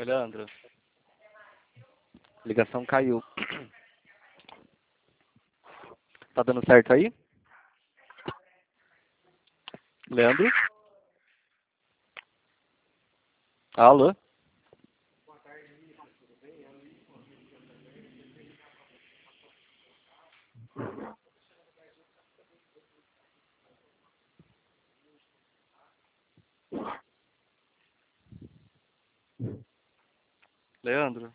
Oi, Leandro. Ligação caiu. Tá dando certo aí? Leandro? Alô? Leandro?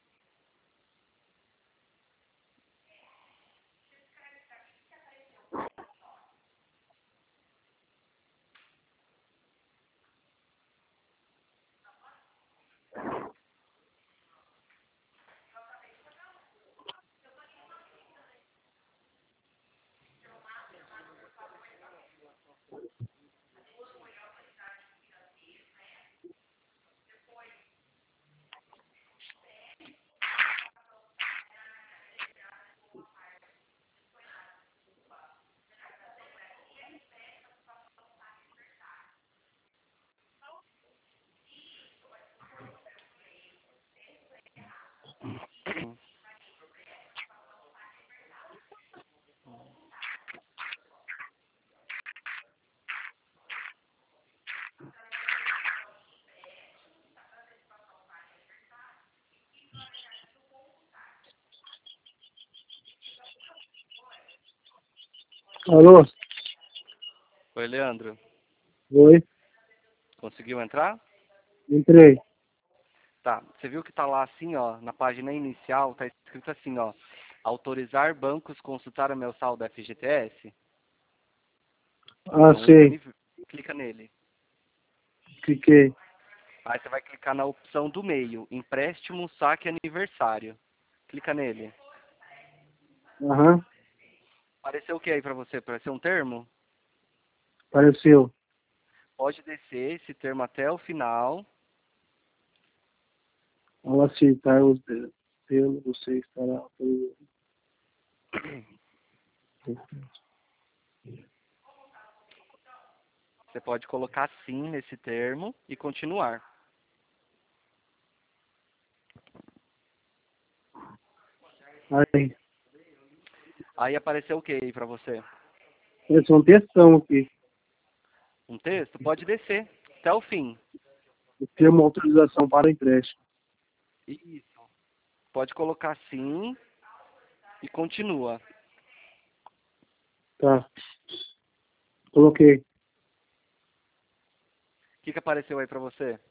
Alô? Oi, Leandro. Oi? Conseguiu entrar? Entrei. Tá. Você viu que tá lá assim, ó, na página inicial, tá escrito assim, ó. Autorizar bancos consultar o meu saldo FGTS? Ah, É um sei. ícone, clica nele. Cliquei. Aí você vai clicar na opção do meio, empréstimo, saque aniversário. Clica nele. Aham. Apareceu o que aí pra você? Apareceu um termo? Apareceu. Pode descer esse termo até o final. Ao aceitar os termos, você estará autorizado. Você pode colocar sim nesse termo e continuar. Aí, Aí apareceu o que aí pra você? apareceu um textão aqui. Um texto? Pode descer até o fim. O termo autorização para empréstimo. Isso. Pode colocar sim e continua. Tá. Coloquei. O que apareceu aí pra você?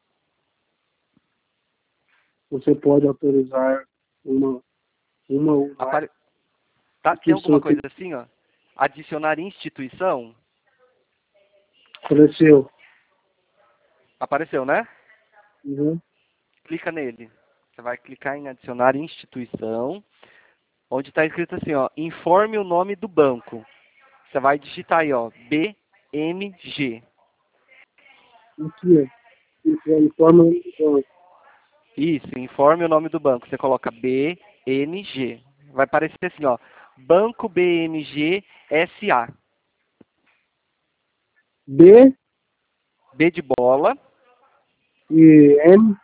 Você pode autorizar uma ou mais Apare... Tá, tem alguma instituições coisa assim, ó? Adicionar instituição? apareceu. Apareceu, né? Uhum. Clica nele. Você vai clicar em adicionar instituição, onde está escrito assim, ó, informe o nome do banco. Você vai digitar aí, ó, BMG. Aqui, ó. Informa do banco. Isso, informe o nome do banco. Você coloca BMG. Vai aparecer assim, ó, Banco BMG SA. B B de bola, e M.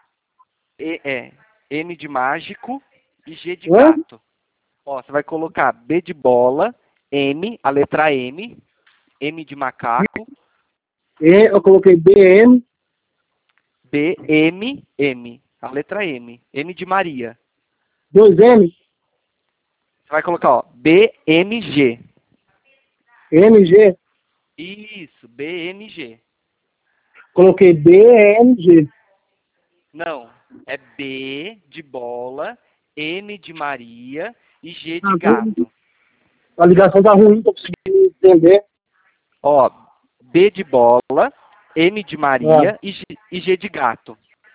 M de mágico e G de Hã? gato. Ó, você vai colocar B de bola, M, a letra M, M de macaco, Eu coloquei BM. B, M, M, a letra M, M de Maria. Dois M. Você vai colocar, ó, BMG. MG. Isso, BMG. Coloquei BMG. Não, é B de bola, M de Maria e G de Ah, gato. a ligação tá ruim, tô conseguindo entender. Ó, B de bola, M de Ah, Maria e G de gato.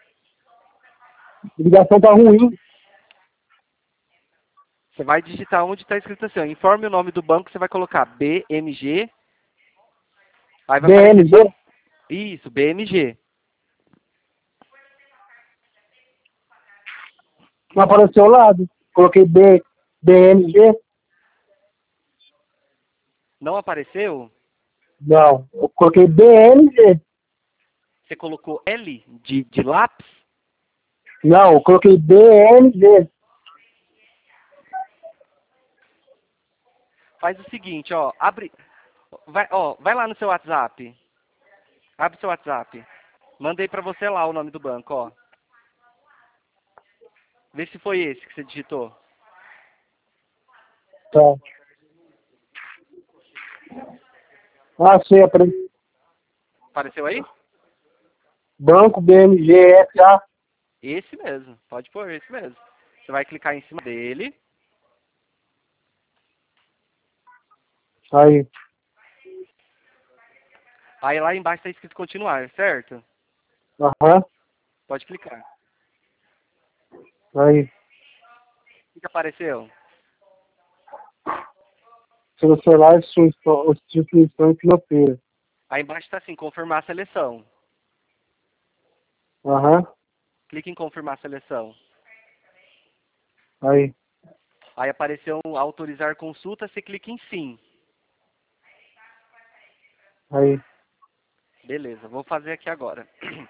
a ligação tá ruim. Você vai digitar onde está escrito assim, ó, informe o nome do banco, você vai colocar BMG, aí vai aparecer BMG. isso, BMG. Não apareceu ao lado. Coloquei BMG. Não apareceu? Não, eu coloquei BMG. Você colocou L de lápis? Não, eu coloquei BMG. Faz o seguinte, ó, abre, vai lá no seu WhatsApp. Abre seu WhatsApp. Mandei pra você lá o nome do banco, ó. Vê se foi esse que você digitou. Tá. Ah, sim, apareceu. Apareceu aí? Banco BMG SA. Esse mesmo. Pode pôr, esse mesmo. Você vai clicar em cima dele. Aí. Aí lá embaixo tá escrito continuar, certo? Aham. Pode clicar. Aí. O que apareceu? Selecionar instituições financeiras. Aí embaixo tá assim, confirmar a seleção. Aham. Clique em confirmar a seleção. Aí. Aí apareceu um autorizar consulta, você clica em sim. Aí. Beleza, vou fazer aqui agora.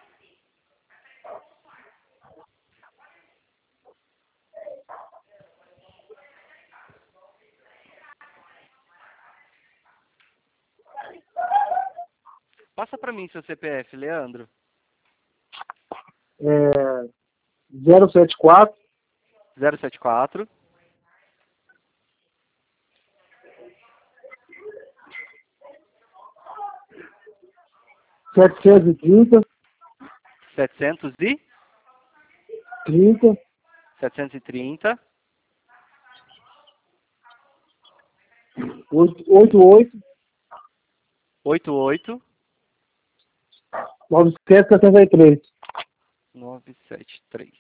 Passa pra mim seu CPF, Leandro. É, 074 074 730 700 e 30 730 88 88 973. 973.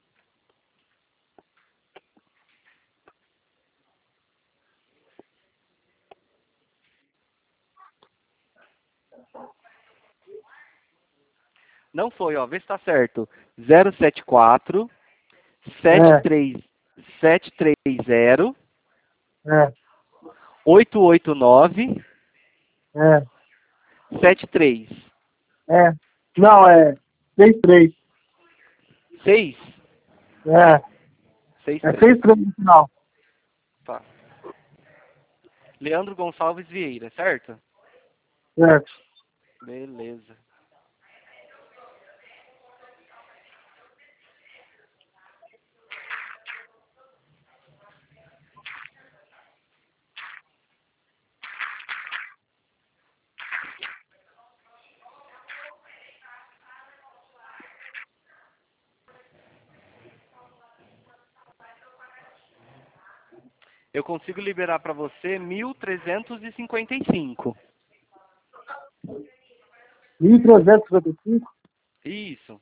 Não foi, ó, vê se tá certo. 074 É, 73 730 é, 889 é, 73. é. Não, é 63. 6? É, é 63. 63 no final. Tá. Leandro Gonçalves Vieira, certo? Certo. Beleza. Eu consigo liberar para você 1.355. 1355? Isso.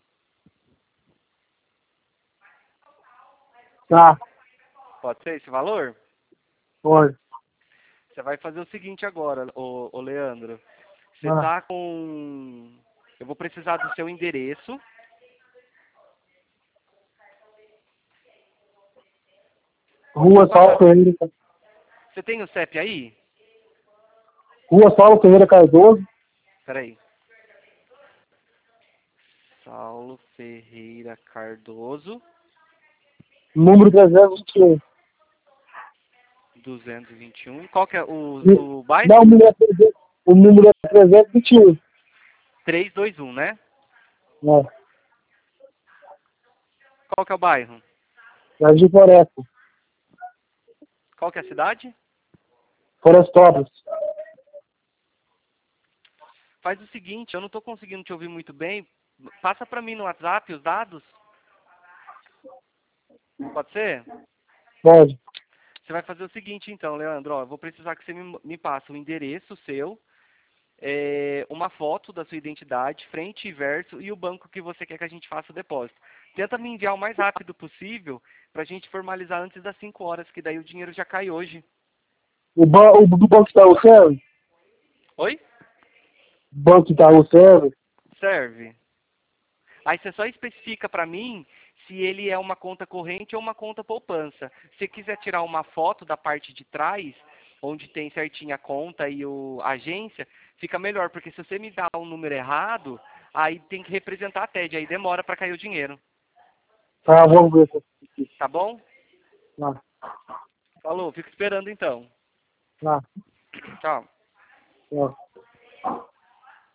Tá, Pode ser esse valor? pode. Você vai fazer o seguinte agora, ô Leandro. Você Ah, tá com... Eu vou precisar do seu endereço. Rua Qual que é? Saulo Ferreira. Você tem o CEP aí? Rua Saulo Ferreira Cardoso, Peraí. Saulo Ferreira Cardoso, número 321. 221. Qual que é o Não, bairro? o número é 321. 321, né? Né? Qual que é o bairro? Jardim Floresta. Qual que é a cidade? Florestópolis. Faz o seguinte, eu não estou conseguindo te ouvir muito bem. Passa para mim no WhatsApp os dados. Pode ser? Pode. Você vai fazer o seguinte então, Leandro. Ó, eu vou precisar que você me passe o endereço seu, uma foto da sua identidade, frente e verso, e o banco que você quer que a gente faça o depósito. Tenta me enviar o mais rápido possível para a gente formalizar antes das 5 horas, que daí o dinheiro já cai hoje. O do Banco Itaú serve? Oi? Banco Itaú serve? Serve. Aí você só especifica para mim se ele é uma conta corrente ou uma conta poupança. Se quiser tirar uma foto da parte de trás, onde tem certinho a conta e a agência, fica melhor, porque se você me dá um número errado, aí tem que representar a TED, aí demora para cair o dinheiro. Tá, vamos ver se aqui. Tá bom? Tá, Falou, fico esperando então. tá, Tchau. tá.